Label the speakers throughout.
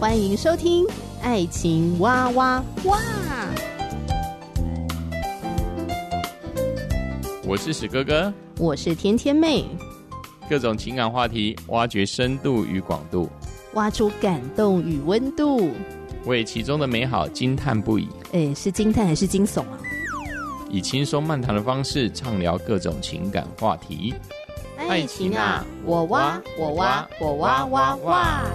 Speaker 1: 欢迎收听《爱情哇哇哇》。
Speaker 2: 我是史哥哥，
Speaker 1: 我是甜甜妹，
Speaker 2: 各种情感话题，挖掘深度与广度，
Speaker 1: 挖出感动与温度，
Speaker 2: 为其中的美好惊叹不已。
Speaker 1: 是惊叹还是惊悚啊？
Speaker 2: 以轻松漫谈的方式畅聊各种情感话题。
Speaker 1: 爱情啊，我挖我挖我挖挖挖。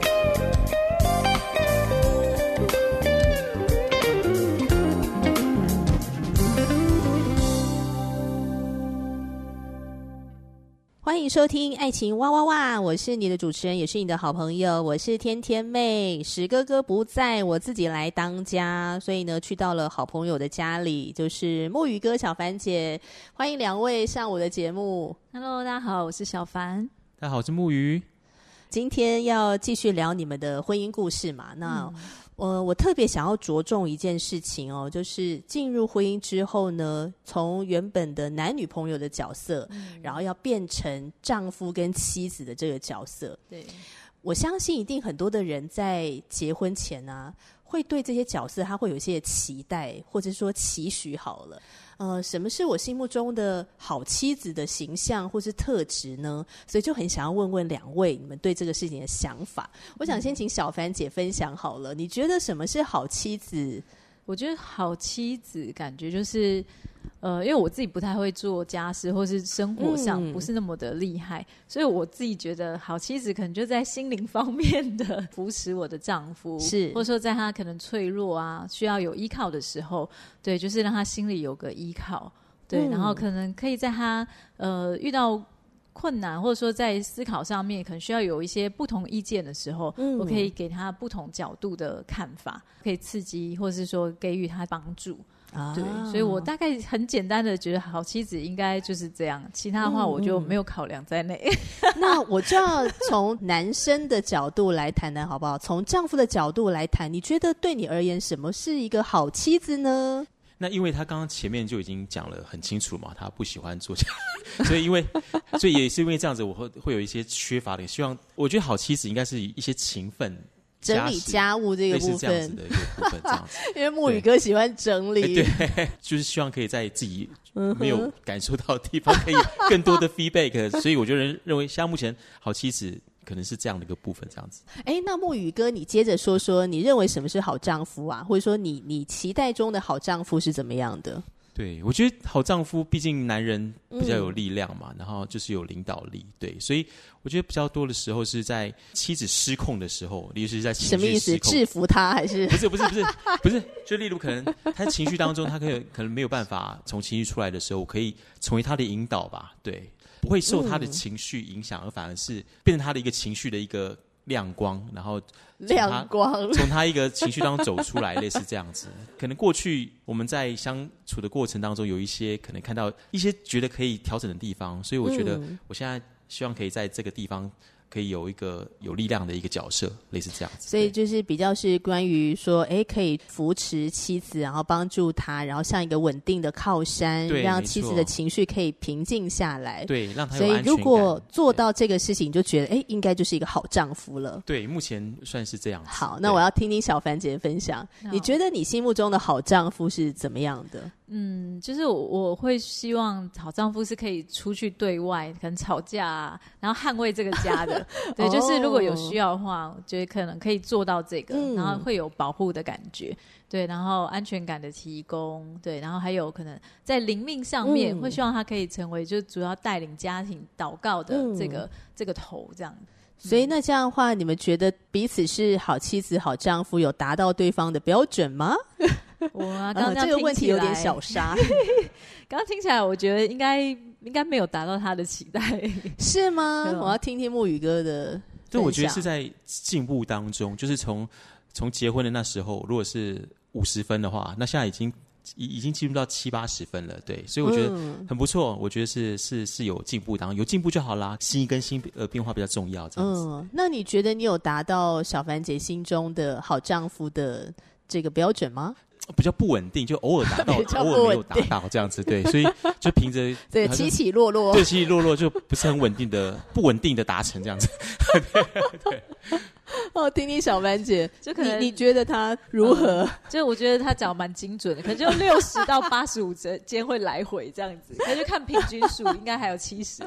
Speaker 1: 欢迎收听《爱情哇哇哇》，我是你的主持人，也是你的好朋友，我是甜甜妹。史哥哥不在，我自己来当家，所以呢，去到了好朋友的家里，就是木鱼哥、小凡姐，欢迎两位上我的节目。
Speaker 3: Hello， 大家好，我是小凡。
Speaker 2: 大家好，我是木鱼。
Speaker 1: 今天要继续聊你们的婚姻故事嘛？那我特别想要着重一件事情哦，就是进入婚姻之后呢，从原本的男女朋友的角色，然后要变成丈夫跟妻子的这个角色。
Speaker 3: 对，
Speaker 1: 我相信一定很多的人在结婚前啊，会对这些角色他会有一些期待，或者说期许好了。什么是我心目中的好妻子的形象或是特质呢？所以就很想要问问两位你们对这个事情的想法。我想先请小凡姐分享好了，你觉得什么是好妻子？
Speaker 3: 我觉得好妻子感觉就是因为我自己不太会做家事，或是生活上不是那么的厉害，所以我自己觉得好妻子可能就在心灵方面的扶持我的丈夫，
Speaker 1: 是，
Speaker 3: 或者说在他可能脆弱啊需要有依靠的时候，对，就是让他心里有个依靠，对，然后可能可以在他遇到困难，或者说在思考上面可能需要有一些不同意见的时候，我可以给他不同角度的看法，可以刺激或是说给予他帮助。对，所以我大概很简单的觉得好妻子应该就是这样，其他的话我就没有考量在内。
Speaker 1: 那我就要从男生的角度来谈谈好不好？从丈夫的角度来谈，你觉得对你而言什么是一个好妻子呢？
Speaker 4: 那因为他刚刚前面就已经讲了很清楚嘛，他不喜欢做家，所以也是因为这样子，我会有一些缺乏的。希望我觉得好妻子应该是一些勤奋。
Speaker 1: 整理家务这个部分，
Speaker 4: 这样子的一个部分，这样子。
Speaker 1: 因为木鱼哥喜欢整理，
Speaker 4: 对，就是希望可以在自己没有感受到的地方，可以更多的 feedback。所以我就认为，像目前好妻子可能是这样的一个部分，这样子。
Speaker 1: 那木鱼哥，你接着说说，你认为什么是好丈夫啊？或者说你期待中的好丈夫是怎么样的？
Speaker 4: 对，我觉得好丈夫，毕竟男人比较有力量嘛，然后就是有领导力，对，所以我觉得比较多的时候是在妻子失控的时候，尤其是在情绪失控。什么意思？
Speaker 1: 制服他还是？
Speaker 4: 不是，就例如可能他情绪当中，他可能没有办法从情绪出来的时候，我可以成为他的引导吧，对，不会受他的情绪影响，而反而是变成他的一个情绪的一个亮光，然后从他一个情绪当中走出来，类似这样子。可能过去我们在相处的过程当中，有一些可能看到一些觉得可以调整的地方，所以我觉得我现在希望可以在这个地方可以有一个有力量的一个角色，类似这样子。
Speaker 1: 所以就是比较是关于说，可以扶持妻子，然后帮助她，然后像一个稳定的靠山，让妻子的情绪可以平静下来。
Speaker 4: 对，让她有安全感。
Speaker 1: 所以如果做到这个事情，就觉得应该就是一个好丈夫了。
Speaker 4: 对，目前算是这样子。
Speaker 1: 好，那我要听听小凡姐分享，你觉得你心目中的好丈夫是怎么样的？
Speaker 3: 就是我会希望好丈夫是可以出去对外可能吵架啊，然后捍卫这个家的。对，就是如果有需要的话，我觉得可能可以做到这个，然后会有保护的感觉，对，然后安全感的提供，对，然后还有可能在灵命上面，会希望他可以成为就主要带领家庭祷告的这个头这样。
Speaker 1: 所以那这样的话，你们觉得彼此是好妻子、好丈夫，有达到对方的标准吗？
Speaker 3: 我刚刚
Speaker 1: 这个问题有点小杀。
Speaker 3: 刚刚听起来，我觉得应该没有达到他的期待，
Speaker 1: 是吗？我要听听木鱼哥的分享。
Speaker 4: 对，我觉得是在进步当中，就是从结婚的那时候，如果是50分的话，那现在已经进入到70-80分了，对，所以我觉得很不错。我觉得是有进步当中，有进步就好啦，心跟心变化比较重要，这样子。
Speaker 1: 那你觉得你有达到小凡姐心中的好丈夫的这个标准吗？
Speaker 4: 比较不稳定，就偶尔达到，偶尔没有达到这样子，对，所以就凭着
Speaker 1: 对起起落落，
Speaker 4: 对起起落落就不是很稳定的，不稳定的达成这样子，对。
Speaker 1: 哦，听听小帆姐，
Speaker 3: 就可能
Speaker 1: 你觉得他如何？
Speaker 3: 就我觉得他讲蛮精准的，可能就60到85间会来回这样子，那就看平均数，应该还有70。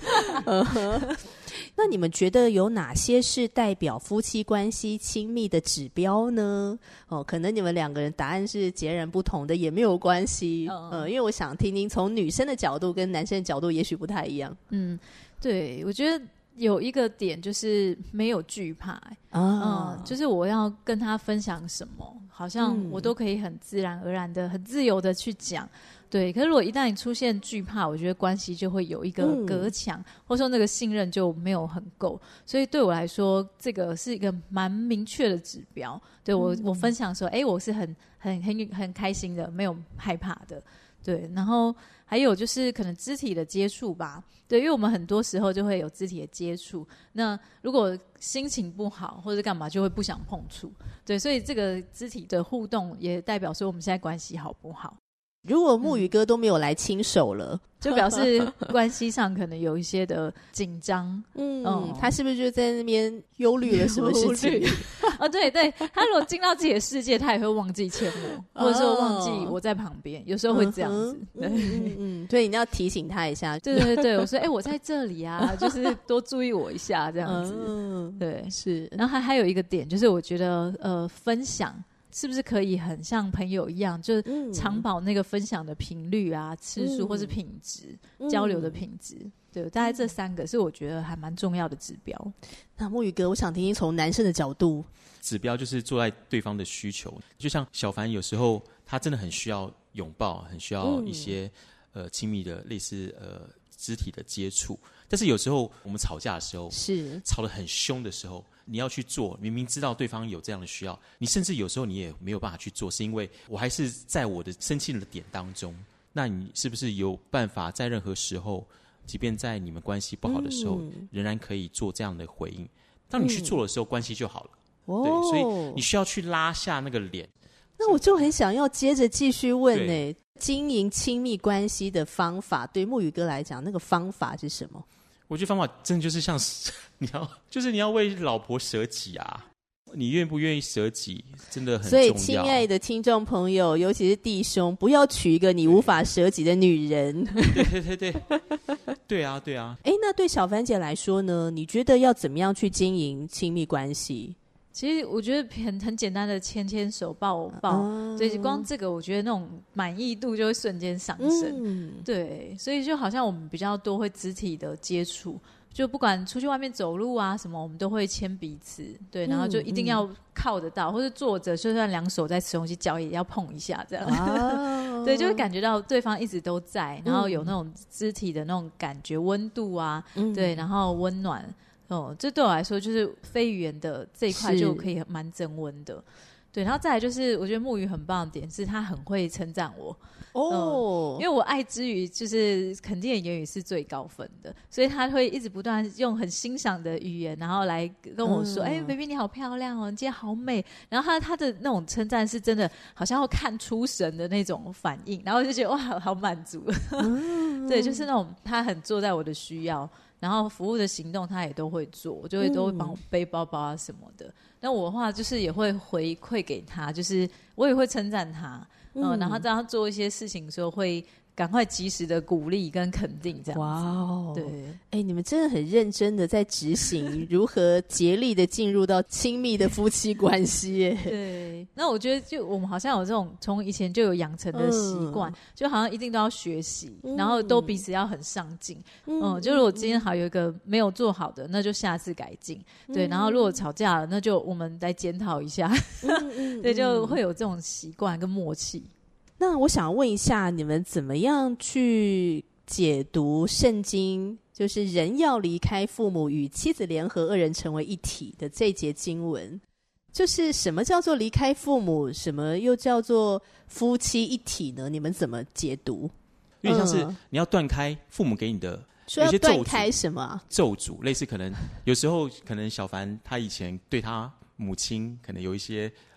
Speaker 1: 那你们觉得有哪些是代表夫妻关系亲密的指标呢？哦，可能你们两个人答案是截然不同的，也没有关系。因为我想听听从女生的角度跟男生的角度，也许不太一样。
Speaker 3: 对，我觉得有一个点就是没有惧怕就是我要跟他分享什么，好像我都可以很自然而然的、很自由的去讲。对，可是如果一旦你出现惧怕，我觉得关系就会有一个隔墙，或者说那个信任就没有很够。所以对我来说，这个是一个蛮明确的指标。对我分享说，我是很开心的，没有害怕的。对，然后还有就是可能肢体的接触吧。对，因为我们很多时候就会有肢体的接触，那如果心情不好或者干嘛，就会不想碰触。对，所以这个肢体的互动也代表说我们现在关系好不好。
Speaker 1: 如果木鱼哥都没有来亲手了，
Speaker 3: 就表示关系上可能有一些的紧张。
Speaker 1: 他是不是就在那边忧虑了什么事情？
Speaker 3: 对，他如果进到自己的世界，他也会忘记牵我，或者说忘记我在旁边，有时候会这样子。
Speaker 1: 所以你要提醒他一下。
Speaker 3: 对，我说我在这里啊，就是多注意我一下这样子。对，
Speaker 1: 是。
Speaker 3: 然后还有一个点就是，我觉得分享。是不是可以很像朋友一样，就是常保那个分享的频率啊、次数或是品质、交流的品质？对，大概这3个是我觉得还蛮重要的指标。
Speaker 1: 那木鱼哥，我想听听从男生的角度，
Speaker 4: 指标就是做在对方的需求。就像小凡有时候他真的很需要拥抱，很需要一些亲密的类似肢体的接触，但是有时候我们吵架的时候，
Speaker 1: 是吵
Speaker 4: 得很凶的时候。你要去做，明明知道对方有这样的需要，你甚至有时候你也没有办法去做，是因为我还是在我的生气的点当中。那你是不是有办法在任何时候，即便在你们关系不好的时候，仍然可以做这样的回应？当你去做的时候，关系就好了。对，所以你需要去拉下那个脸。
Speaker 1: 那我就很想要接着继续问经营亲密关系的方法，对木鱼哥来讲，那个方法是什么？
Speaker 4: 我觉得方法真的就是像你要为老婆舍己啊！你愿不愿意舍己，真的很重要。
Speaker 1: 所以，亲爱的听众朋友，尤其是弟兄，不要娶一个你无法舍己的女人。
Speaker 4: 对啊。
Speaker 1: 那对小帆姐来说呢？你觉得要怎么样去经营亲密关系？
Speaker 3: 其实我觉得很简单的牵手抱抱，所以光这个我觉得那种满意度就会瞬间上升。对，所以就好像我们比较多会肢体的接触，就不管出去外面走路啊什么，我们都会牵彼此。对，然后就一定要靠得到，或者坐着，就算两手在吃东西，脚也要碰一下这样。对，就会感觉到对方一直都在，然后有那种肢体的那种感觉，温度啊，对，然后温暖。这对我来说就是非语言的这一块就可以蛮增温的。对，然后再来就是我觉得木鱼很棒的点是他很会称赞我因为我爱之余就是肯定的言语是最高分的，所以他会一直不断用很欣赏的语言然后来跟我说baby 你好漂亮哦，你今天好美，然后他的那种称赞是真的好像要看出神的那种反应，然后我就觉得哇好满足对，就是那种他很做在我的需要，然后服务的行动他也都会做，我就会都会帮我背包包啊什么的。那我的话就是也会回馈给他，就是我也会称赞他，然后当他做一些事情的时候会赶快及时的鼓励跟肯定这样子。
Speaker 1: 哇哦，
Speaker 3: 对，
Speaker 1: 你们真的很认真的在执行如何竭力的进入到亲密的夫妻关系耶。
Speaker 3: 对，那我觉得就我们好像有这种从以前就有养成的习惯，就好像一定都要学习，然后都彼此要很上进。就如果今天好有一个没有做好的，那就下次改进。对，然后如果吵架了，那就我们来检讨一下。对，就会有这种习惯跟默契。
Speaker 1: 那我想问一下，你们怎么样去解读圣经，就是人要离开父母与妻子联合，二人成为一体的这节经文？就是什么叫做离开父母，什么又叫做夫妻一体呢？你们怎么解读？
Speaker 4: 有点像是你要断开父母给你的
Speaker 1: 说要断开什么
Speaker 4: 咒诅，类似可能有时候可能小凡他以前对他母亲可能有一些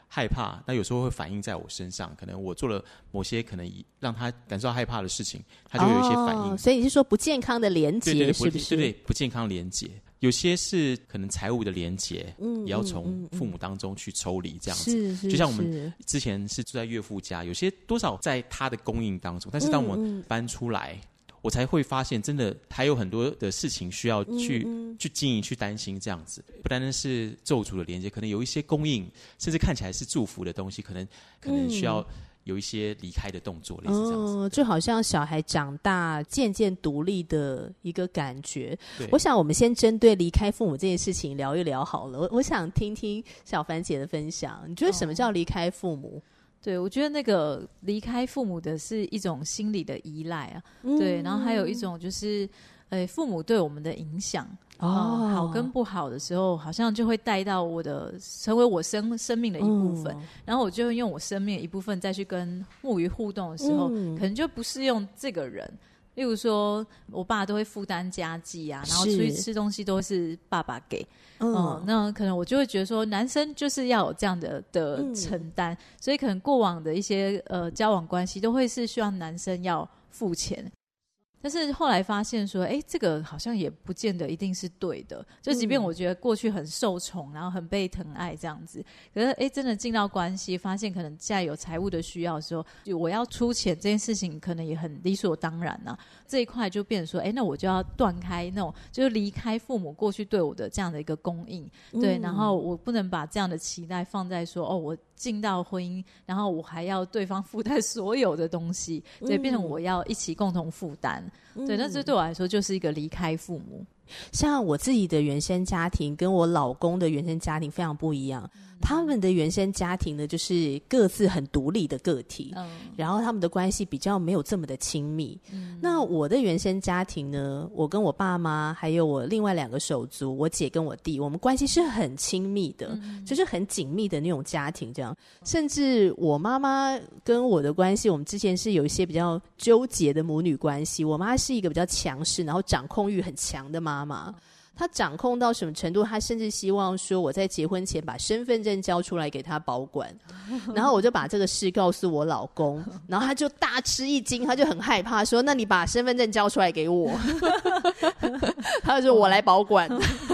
Speaker 4: 害怕，那有时候会反映在我身上，可能我做了某些可能让他感受到害怕的事情，他就会有一些反应。
Speaker 1: 所以你是说不健康的连结，是不是？
Speaker 4: 对，不健康连结。有些是可能财务的连结，也要从父母当中去抽离，这样子。就像我们之前是住在岳父家，有些多少在他的供应当中，但是当我们搬出来，我才会发现，真的还有很多的事情需要去经营、去担心，这样子。不单单是咒诅的连接，可能有一些供应，甚至看起来是祝福的东西，可能需要有一些离开的动作，类似这样子。
Speaker 1: 就好像小孩长大渐渐独立的一个感觉。我想我们先针对离开父母这件事情聊一聊好了。我想听听小帆姐的分享，你觉得什么叫离开父母？
Speaker 3: 对，我觉得那个离开父母的是一种心理的依赖啊，对，然后还有一种就是父母对我们的影响。好跟不好的时候，好像就会带到成为我生命的一部分，然后我就用我生命的一部分再去跟木鱼互动的时候，可能就不适用这个人。例如说我爸都会负担家计啊，然后出去吃东西都是爸爸给，那可能我就会觉得说男生就是要有这样的承担，所以可能过往的一些交往关系都会是希望男生要付钱。但是后来发现说这个好像也不见得一定是对的，就即便我觉得过去很受宠，然后很被疼爱这样子，可是真的进到关系发现可能现在有财务的需要的时候，我要出钱这件事情可能也很理所当然啊，这一块就变成说那我就要断开那种就是离开父母过去对我的这样的一个供应，对，然后我不能把这样的期待放在说我进到婚姻，然后我还要对方负担所有的东西，对，变成我要一起共同负担，对，那这对我来说就是一个离开父母。
Speaker 1: 像我自己的原生家庭跟我老公的原生家庭非常不一样，他们的原生家庭呢就是各自很独立的个体，然后他们的关系比较没有这么的亲密。那我的原生家庭呢，我跟我爸妈还有我另外2个手足，我姐跟我弟，我们关系是很亲密的，就是很紧密的那种家庭这样。甚至我妈妈跟我的关系，我们之前是有一些比较纠结的母女关系。我妈是一个比较强势然后掌控欲很强的妈妈，她掌控到什么程度，她甚至希望说我在结婚前把身份证交出来给她保管，然后我就把这个事告诉我老公，然后他就大吃一惊，他就很害怕说那你把身份证交出来给我他就说我来保管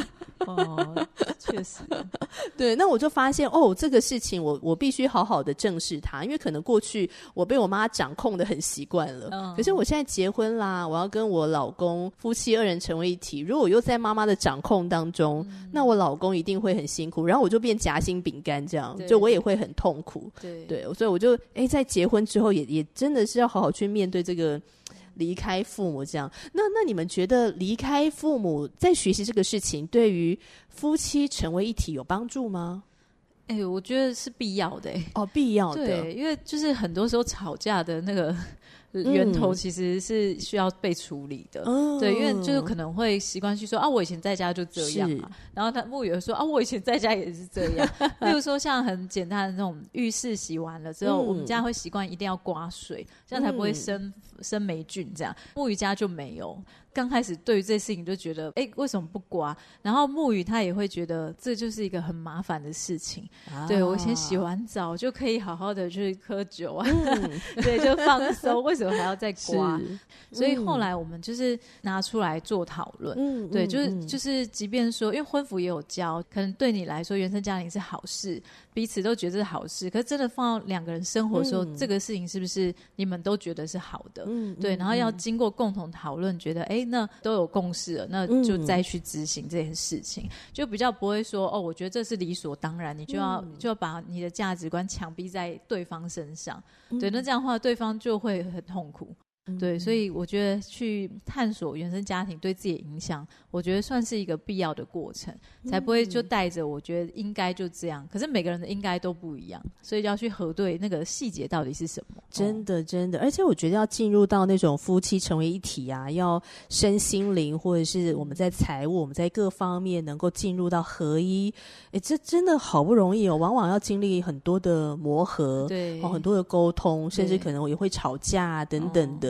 Speaker 3: 确实
Speaker 1: 对，那我就发现这个事情我必须好好的正视它，因为可能过去我被我妈掌控的很习惯了，可是我现在结婚啦，我要跟我老公夫妻2人成为一体，如果我又在妈妈的掌控当中，那我老公一定会很辛苦，然后我就变夹心饼干这样，就我也会很痛苦。对，所以我就在结婚之后也真的是要好好去面对这个离开父母这样。那你们觉得离开父母在学习这个事情对于夫妻成为一体有帮助吗？
Speaker 3: 我觉得是必要的
Speaker 1: 必要的。
Speaker 3: 对，因为就是很多时候吵架的那个源头其实是需要被处理的，对，因为就是可能会习惯去说我以前在家就这样嘛，然后他木鱼说我以前在家也是这样例如说像很简单的那种浴室洗完了之后，我们家会习惯一定要刮水，这样才不会生霉菌这样，木鱼家就没有。刚开始对于这事情就觉得为什么不刮，然后木鱼他也会觉得这就是一个很麻烦的事情，对，我以前洗完澡就可以好好的去喝酒啊对，就放松，为什么还要再刮？所以后来我们就是拿出来做讨论，对，就是即便说因为婚服也有教，可能对你来说原生家庭是好事，彼此都觉得是好事，可是真的放到2个人生活的时候，这个事情是不是你们都觉得是好的？对，然后要经过共同讨论，觉得那都有共识了，那就再去执行这件事情，就比较不会说我觉得这是理所当然，你就要把你的价值观强逼在对方身上，对，那这样的话对方就会很痛苦。对，所以我觉得去探索原生家庭对自己的影响，我觉得算是一个必要的过程，才不会就带着我觉得应该就这样，可是每个人的应该都不一样，所以要去核对那个细节到底是什么。
Speaker 1: 真的真的，而且我觉得要进入到那种夫妻成为一体啊，要身心灵或者是我们在财务我们在各方面能够进入到合一，这真的好不容易往往要经历很多的磨合，
Speaker 3: 对，
Speaker 1: 很多的沟通，甚至可能也会吵架等等的。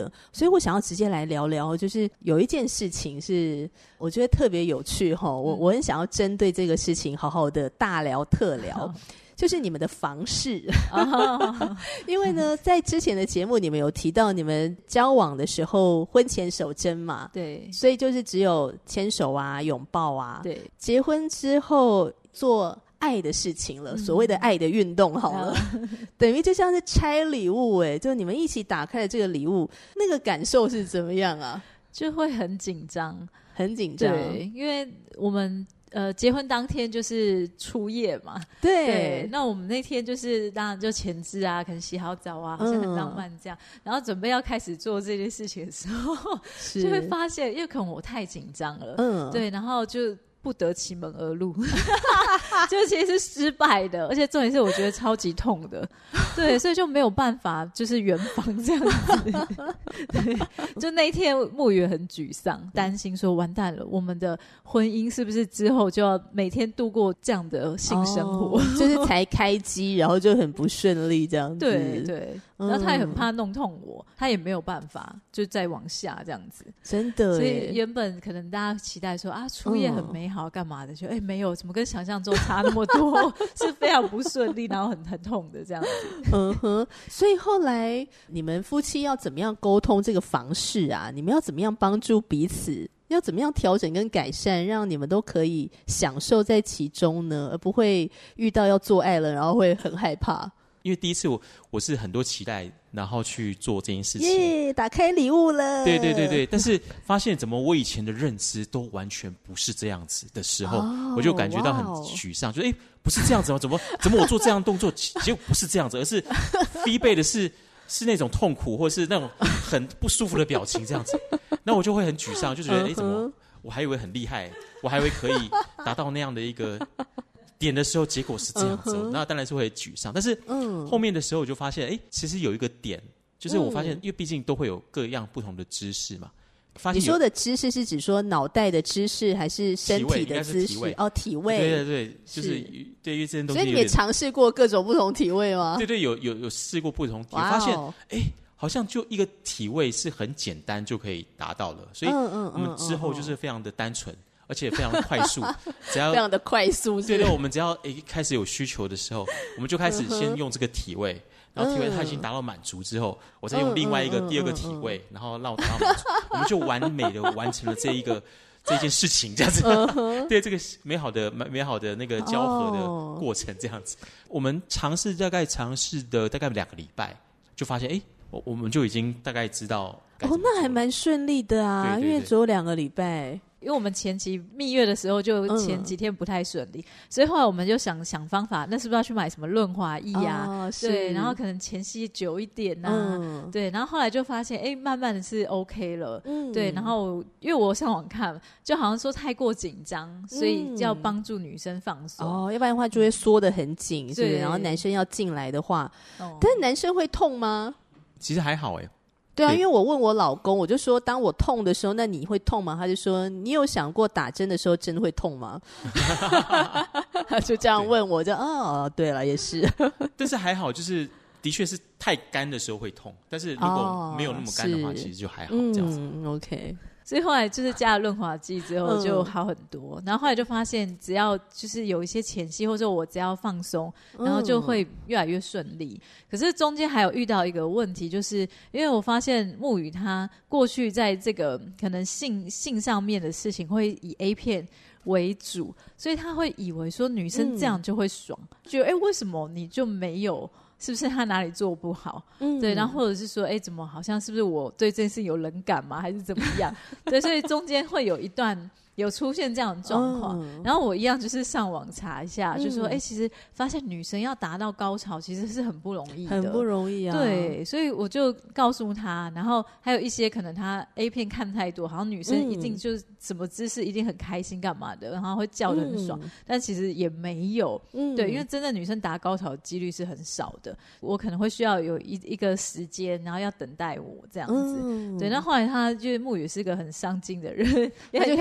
Speaker 1: 的，所以我想要直接来聊聊，就是有一件事情是我觉得特别有趣齁，我很想要针对这个事情好好的大聊特聊。就是你们的房事因为呢在之前的节目你们有提到你们交往的时候婚前手针嘛，
Speaker 3: 对，
Speaker 1: 所以就是只有牵手啊拥抱啊，
Speaker 3: 对，
Speaker 1: 结婚之后做爱的事情了，所谓的爱的运动好了等于就像是拆礼物就你们一起打开了这个礼物，那个感受是怎么样啊？
Speaker 3: 就会很紧张，
Speaker 1: 很紧张，
Speaker 3: 对，因为我们结婚当天就是初夜嘛，
Speaker 1: 对，
Speaker 3: 那我们那天就是当然就前置啊，可能洗好澡啊，好像很浪漫这样，然后准备要开始做这件事情的时候，就会发现，因为可能我太紧张了，对，然后就不得其门而入就其实是失败的，而且重点是我觉得超级痛的对，所以就没有办法就是圆房这样子对，就那一天木鱼很沮丧，担心说完蛋了，我们的婚姻是不是之后就要每天度过这样的性生活
Speaker 1: 就是才开机然后就很不顺利这样子，
Speaker 3: 对对，然后他也很怕弄痛我，他也没有办法就再往下这样子，
Speaker 1: 真的耶，
Speaker 3: 所以原本可能大家期待说啊初夜很美好干嘛的，就没有，怎么跟想象中差那么多是非常不顺利，然后很痛的这样子
Speaker 1: 所以后来你们夫妻要怎么样沟通这个房事啊？你们要怎么样帮助彼此？要怎么样调整跟改善，让你们都可以享受在其中呢？而不会遇到要做爱了然后会很害怕。
Speaker 4: 因为第一次我是很多期待然后去做这件事情，
Speaker 1: 耶，打开礼物了，
Speaker 4: 对对对对，但是发现怎么我以前的认知都完全不是这样子的时候，我就感觉到很沮丧，就不是这样子吗？怎么我做这样动作结果不是这样子，而是逼背的是那种痛苦或是那种很不舒服的表情这样子，那我就会很沮丧，就觉得怎么我还以为很厉害，我还以为可以达到那样的一个点的时候，结果是这样子，那当然是会沮丧。但是后面的时候我就发现，其实有一个点，就是我发现，因为毕竟都会有各样不同的姿势嘛。
Speaker 1: 你说的姿势是指说脑袋的姿势，还是身体的姿势？体位。
Speaker 4: 对对对，就是对，因为这些东西。
Speaker 1: 所以你也尝试过各种不同体位吗？
Speaker 4: 对对，有试过不同体位，发现好像就一个体位是很简单就可以达到了，所以我们之后就是非常的单纯。而且非常快速，只要
Speaker 1: 非常的快速，
Speaker 4: 对对，我们只要开始有需求的时候，我们就开始先用这个体位，然后体位它已经达到满足之后，我再用另外一个第二个体位，然后让我达到满足，我们就完美的完成了这件事情，这样子，对这个美好的那个交合的过程，这样子，我们大概尝试的大概2个礼拜，就发现我们就已经大概知道
Speaker 1: 那还蛮顺利的啊，对对对，因为只有2个礼拜。
Speaker 3: 因为我们前期蜜月的时候就前几天不太顺利，所以后来我们就想方法，那是不是要去买什么润滑液啊？对，然后可能前戏久一点啊，对，然后后来就发现慢慢的是 OK 了，对，然后因为我上网看，就好像说太过紧张，所以要帮助女生放松
Speaker 1: 要不然的话就会缩得很紧，是不是？然后男生要进来的话，但是男生会痛吗？
Speaker 4: 其实还好
Speaker 1: 对啊，因为我问我老公，我就说当我痛的时候，那你会痛吗？他就说你有想过打针的时候真的会痛吗？他就这样问我，就对了，也是。
Speaker 4: 但是还好，就是的确是太干的时候会痛，但是如果没有那么干的话，其实就还好这样子。
Speaker 3: OK。所以后来就是加了润滑剂之后就好很多，然后后来就发现只要就是有一些前戏或者我只要放松，然后就会越来越顺利。可是中间还有遇到一个问题，就是因为我发现木鱼他过去在这个可能性上面的事情会以 A 片为主，所以他会以为说女生这样就会爽，觉得为什么你就没有？是不是他哪里做不好？对，然后或者是说，怎么好像是不是我对这件事有冷感吗？还是怎么样？对，所以中间会有一段有出现这样的状况，然后我一样就是上网查一下，就说其实发现女生要达到高潮其实是很不容易的，
Speaker 1: 很不容易啊。
Speaker 3: 对，所以我就告诉他，然后还有一些可能他 A 片看太多，好像女生一定就是什么姿势一定很开心干嘛的，然后会叫得很爽，但其实也没有。对，因为真的女生达高潮的几率是很少的，我可能会需要有一个时间，然后要等待我这样子。对，那后来他就是木鱼是个很上进的人，
Speaker 1: 他就可以很积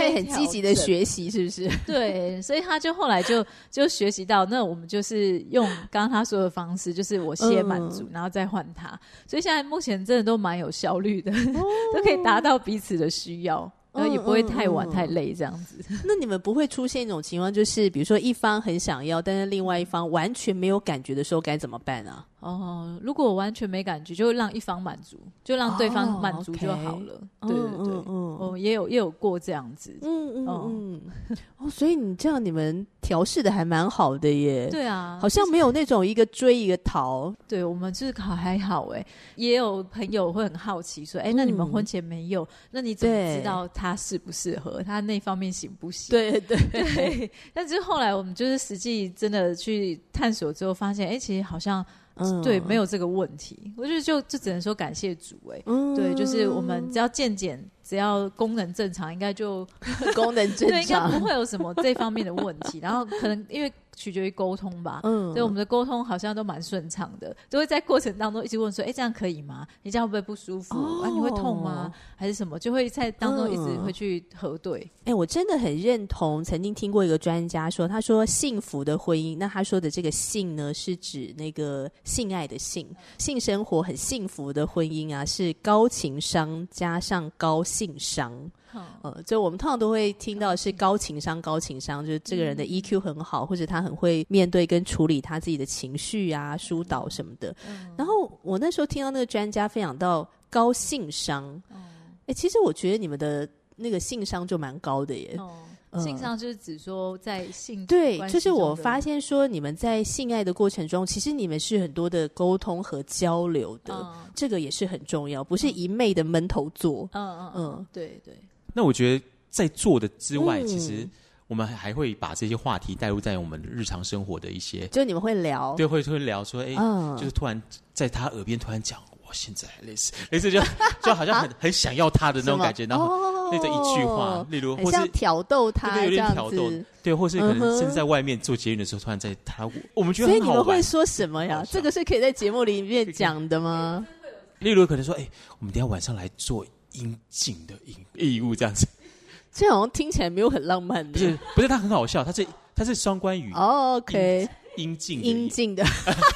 Speaker 1: 积极的学习，是不是？
Speaker 3: 对，所以他就后来就学习到，那我们就是用刚刚他说的方式，就是我先满足，然后再换他。所以现在目前真的都蛮有效率的，都可以达到彼此的需要。然后也不会太晚太累这样子。
Speaker 1: 那你们不会出现一种情况，就是比如说一方很想要，但是另外一方完全没有感觉的时候该怎么办啊？
Speaker 3: 如果我完全没感觉，就让一方满足，就让对方满足就好了。对对对，也有过这样子。
Speaker 1: 所以你们调试的还蛮好的耶。
Speaker 3: 对啊，
Speaker 1: 好像没有那种一个追一个逃。
Speaker 3: 对，我们就是还好哎。也有朋友会很好奇说，那你们婚前没有，那你怎么知道他适不适合，他那方面行不行？
Speaker 1: 对对对。
Speaker 3: 但是后来我们就是实际真的去探索之后，发现其实好像。对，没有这个问题，我觉得就只能说感谢主对，就是我们只要健检，只要功能正常，应该就
Speaker 1: 功能正常，
Speaker 3: 对，应该不会有什么这方面的问题。然后可能因为取决于沟通吧，所以我们的沟通好像都蛮顺畅的，都会在过程当中一直问说，这样可以吗？你这样会不会不舒服？你会痛吗？还是什么？就会在当中一直会去核对。
Speaker 1: 我真的很认同，曾经听过一个专家说，他说幸福的婚姻，那他说的这个性呢，是指那个性爱的性生活很幸福的婚姻啊，是高情商加上高性商。就我们通常都会听到是高情商，就是这个人的 EQ 很好，或者他很会面对跟处理他自己的情绪啊、疏导什么的。然后我那时候听到那个专家分享到高性商，其实我觉得你们的那个性商就蛮高的耶。
Speaker 3: 性商就是指说在性
Speaker 1: 对，就是我发现说你们在性爱的过程中，其实你们是很多的沟通和交流的，这个也是很重要，不是一昧的闷头做。
Speaker 3: 对对。
Speaker 4: 那我觉得在做的之外，其实我们还会把这些话题带入在我们日常生活的一些，
Speaker 1: 就你们会聊，
Speaker 4: 对，会聊说，就是突然在他耳边突然讲，我现在类似就好像很想要他的那种感觉，然后那种一句话，例如或是
Speaker 1: 挑逗他，
Speaker 4: 对，有点挑逗，对，或是可能甚至在外面做捷运的时候，突然在他，我们觉得很好玩。所以你们
Speaker 1: 会说什么呀？这个是可以在节目里面讲的吗？
Speaker 4: 例如可能说，我们等一下晚上来做阴茎的义务这样子，
Speaker 1: 这好像听起来没有很浪漫的。
Speaker 4: 不是，它很好笑，它是双关语。
Speaker 1: OK，
Speaker 4: 阴茎的。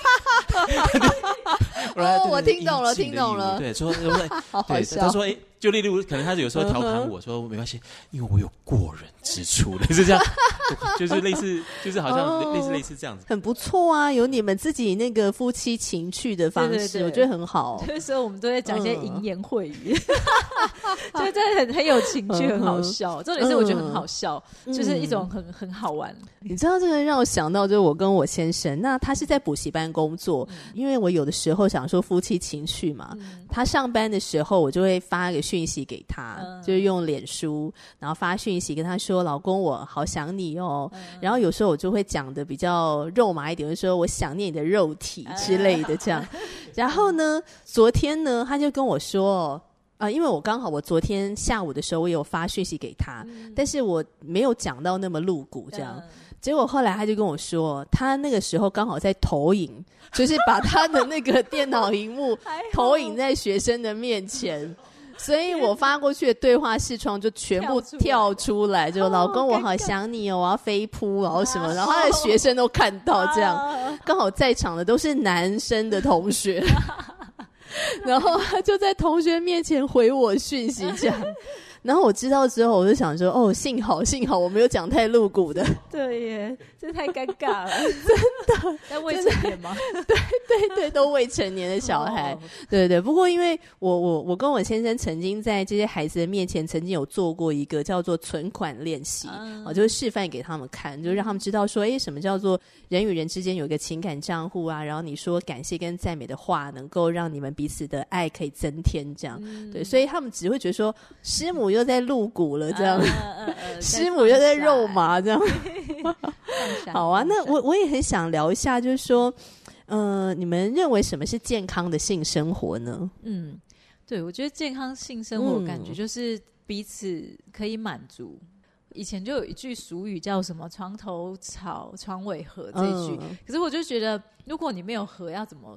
Speaker 1: 我听懂了。
Speaker 4: 对，说
Speaker 1: 好好笑。
Speaker 4: 他说，就例如可能他有时候调侃我说，没关系，因为我有过人之处，类似这样，就是类似，就是好像类似这样子，
Speaker 1: 很不错啊。有你们自己那个夫妻情趣的方式，我觉得很好。
Speaker 3: 所以说我们都在讲一些淫言秽语，就真的很有情趣，很好笑。重点是我觉得很好笑，就是一种很好玩。
Speaker 1: 你知道这个让我想到，就是我跟我先生，那他是在补习班工作，因为我有的时候想说夫妻情趣嘛，他上班的时候我就会发个讯息给他，就是用脸书，然后发讯息跟他说，老公我好想你哦。然后有时候我就会讲的比较肉麻一点，就是说我想念你的肉体之类的这样。然后呢，昨天呢他就跟我说，因为我刚好我昨天下午的时候我有发讯息给他，但是我没有讲到那么露骨这样。结果后来他就跟我说，他那个时候刚好在投影，就是把他的那个电脑荧幕投影在学生的面前，所以我发过去的对话视窗就全部跳出来，就老公我好想你哦，我要飞扑，然后什么，然后他的学生都看到这样，刚好在场的都是男生的同学，然后他就在同学面前回我讯息这样。然后我知道之后，我就想说，幸好我没有讲太露骨的。
Speaker 3: 对耶，这太尴尬了，
Speaker 1: 真的。
Speaker 3: 在未成年吗？
Speaker 1: 对，都未成年的小孩。对。不过因为我跟我先生曾经在这些孩子的面前，曾经有做过一个叫做存款练习，就是示范给他们看，就让他们知道说，什么叫做人与人之间有一个情感账户啊，然后你说感谢跟赞美的话，能够让你们彼此的爱可以增添这样。对，所以他们只会觉得说，师母又在露骨了这样，师母又在肉麻这样。好啊，那我也很想聊一下，就是说，你们认为什么是健康的性生活呢？
Speaker 3: 对，我觉得健康性生活感觉就是彼此可以满足。以前就有一句俗语叫什么"床头吵，床尾和"这一句，可是我就觉得，如果你没有和，要怎么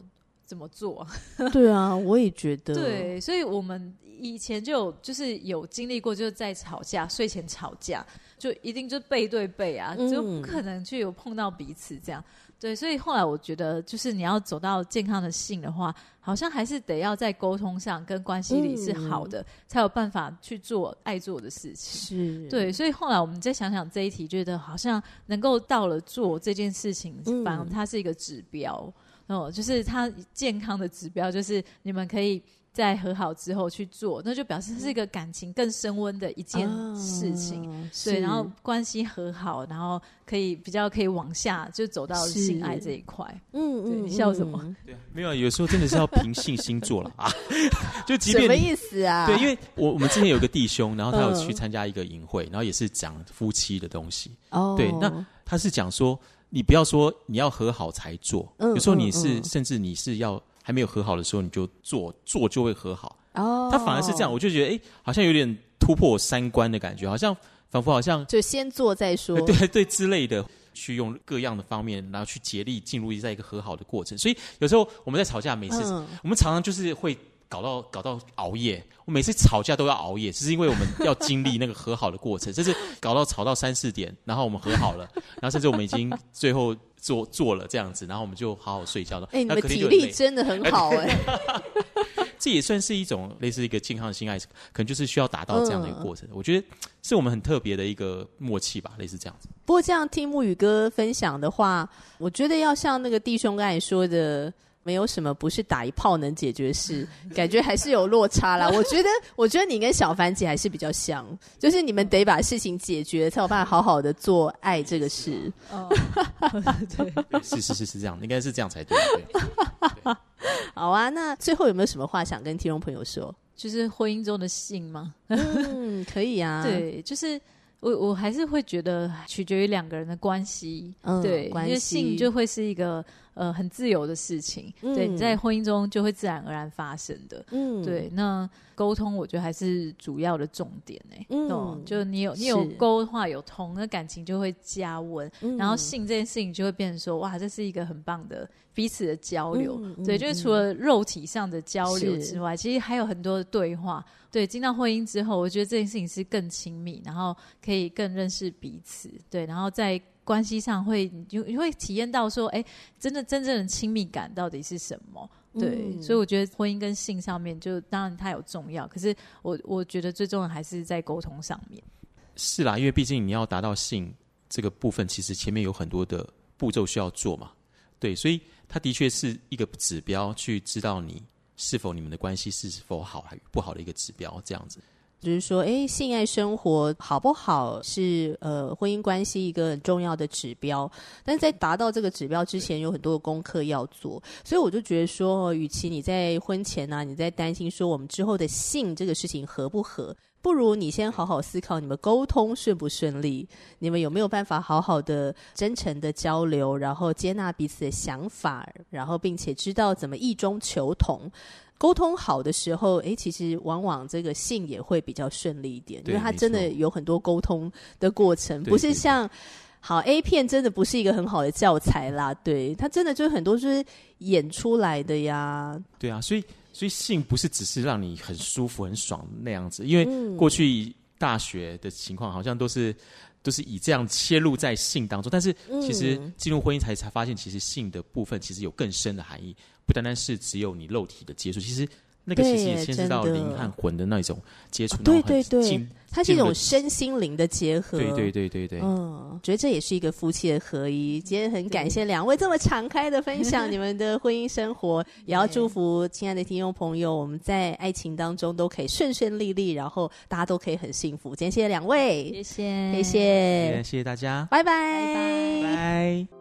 Speaker 3: 怎么做。
Speaker 1: 对啊，我也觉得。
Speaker 3: 对，所以我们以前就是有经历过，就是在吵架，睡前吵架，就一定就背对背啊，就不可能去有碰到彼此这样。对，所以后来我觉得，就是你要走到健康的性的话，好像还是得要在沟通上跟关系里是好的，才有办法去做爱做的事情。是，对，所以后来我们再想想这一题，觉得好像能够到了做这件事情，反而它是一个指标。就是它健康的指标，就是你们可以在和好之后去做，那就表示是一个感情更升温的一件事情。对，然后关系和好，然后比较可以往下就走到性爱这一块。对，笑什么？
Speaker 4: 对，没有，有时候真的是要凭信心做了啊。就即便
Speaker 1: 什么意思啊？
Speaker 4: 对，因为我们之前有一个弟兄，然后他有去参加一个营会，然后也是讲夫妻的东西。对，那他是讲说，你不要说你要和好才做，有时候你是甚至你是要还没有和好的时候你就做就会和好。他反而是这样，我就觉得好像有点突破三观的感觉，仿佛好像
Speaker 1: 就先做再说，
Speaker 4: 对之类的，去用各样的方面，然后去竭力进入在一个和好的过程。所以有时候我们在吵架，每次我们常常就是会搞到熬夜，我每次吵架都要熬夜，只是因为我们要经历那个和好的过程，甚至吵到3-4点，然后我们和好了，然后甚至我们已经最后做了这样子，然后我们就好好睡觉了。
Speaker 1: 你们体力真的很好
Speaker 4: 这也算是一种类似一个健康的性爱，可能就是需要达到这样的一个过程。我觉得是我们很特别的一个默契吧，类似这样子。
Speaker 1: 不过这样听木宇哥分享的话，我觉得要像那个弟兄刚才说的，没有什么不是打一炮能解决事，感觉还是有落差啦。我觉得你跟小凡姐还是比较像，就是你们得把事情解决，才有办法好好的做爱这个事。
Speaker 3: 对，
Speaker 4: 是这样，应该是这样才对。对
Speaker 1: 好啊，那最后有没有什么话想跟听众朋友说？
Speaker 3: 就是婚姻中的性吗？
Speaker 1: 可以啊。
Speaker 3: 对，就是我还是会觉得取决于两个人的关系。对，因为性就会是一个很自由的事情。对，你在婚姻中就会自然而然发生的。对，那沟通我觉得还是主要的重点。就你有沟话有通，那感情就会加温。然后性这件事情就会变成说，哇，这是一个很棒的彼此的交流。对，就是除了肉体上的交流之外，其实还有很多的对话。对，进到婚姻之后，我觉得这件事情是更亲密，然后可以更认识彼此。对，然后在关系上你会体验到说，真正的亲密感到底是什么？对，所以我觉得婚姻跟性上面，就当然它有重要，可是我觉得最重要还是在沟通上面。
Speaker 4: 是啦，因为毕竟你要达到性这个部分，其实前面有很多的步骤需要做嘛。对，所以它的确是一个指标，去知道你们的关系是否好还是不好的一个指标，这样子。
Speaker 1: 就是说，性爱生活好不好是婚姻关系一个很重要的指标，但是在达到这个指标之前，有很多的功课要做。所以我就觉得说，与其你在婚前你在担心说我们之后的性这个事情合不合，不如你先好好思考你们沟通顺不顺利，你们有没有办法好好的真诚的交流，然后接纳彼此的想法，然后并且知道怎么异中求同。沟通好的时候，其实往往这个性也会比较顺利一点，因为它真的有很多沟通的过程，不是像好 A 片真的不是一个很好的教材啦，对，它真的就是很多就是演出来的呀。
Speaker 4: 对啊，所以性不是只是让你很舒服很爽那样子，因为过去大学的情况好像都是以这样切入在性当中，但是其实进入婚姻才发现，其实性的部分其实有更深的含义，不单单是只有你肉体的接触，其实那个其实也牵涉到灵和魂的那种接触。
Speaker 1: 对，它是一种身心灵的结合。
Speaker 4: 对，
Speaker 1: 觉得这也是一个夫妻的合一。今天很感谢两位这么敞开的分享你们的婚姻生活，也要祝福亲爱的听众朋友，我们在爱情当中都可以顺顺利利，然后大家都可以很幸福。今天谢谢两位，
Speaker 3: 谢谢
Speaker 4: 谢谢大家，
Speaker 1: 拜拜。
Speaker 4: 拜拜。